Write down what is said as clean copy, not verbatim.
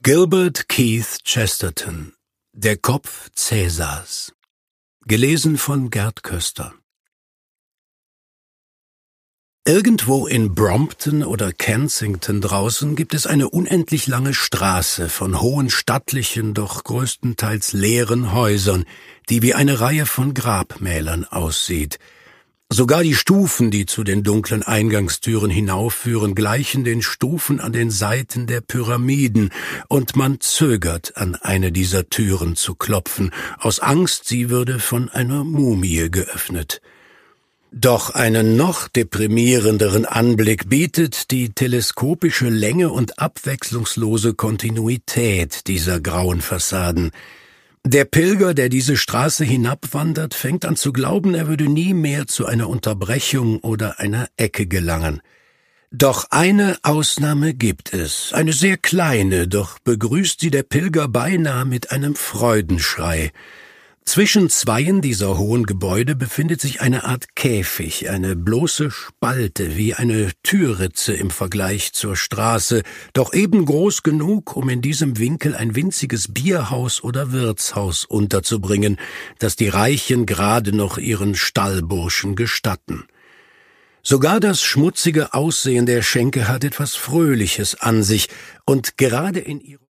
Gilbert Keith Chesterton. Der Kopf Cäsars. Gelesen von Gerd Köster. Irgendwo in Brompton oder Kensington draußen gibt es eine unendlich lange Straße von hohen, stattlichen, doch größtenteils leeren Häusern, die wie eine Reihe von Grabmälern aussieht. Sogar die Stufen, die zu den dunklen Eingangstüren hinaufführen, gleichen den Stufen an den Seiten der Pyramiden, und man zögert, an eine dieser Türen zu klopfen, aus Angst, sie würde von einer Mumie geöffnet. Doch einen noch deprimierenderen Anblick bietet die teleskopische Länge und abwechslungslose Kontinuität dieser grauen Fassaden. Der Pilger, der diese Straße hinabwandert, fängt an zu glauben, er würde nie mehr zu einer Unterbrechung oder einer Ecke gelangen. Doch eine Ausnahme gibt es, eine sehr kleine, doch begrüßt sie der Pilger beinahe mit einem Freudenschrei. Zwischen zweien dieser hohen Gebäude befindet sich eine Art Käfig, eine bloße Spalte wie eine Türritze im Vergleich zur Straße, doch eben groß genug, um in diesem Winkel ein winziges Bierhaus oder Wirtshaus unterzubringen, das die Reichen gerade noch ihren Stallburschen gestatten. Sogar das schmutzige Aussehen der Schenke hat etwas Fröhliches an sich, und gerade in ihrem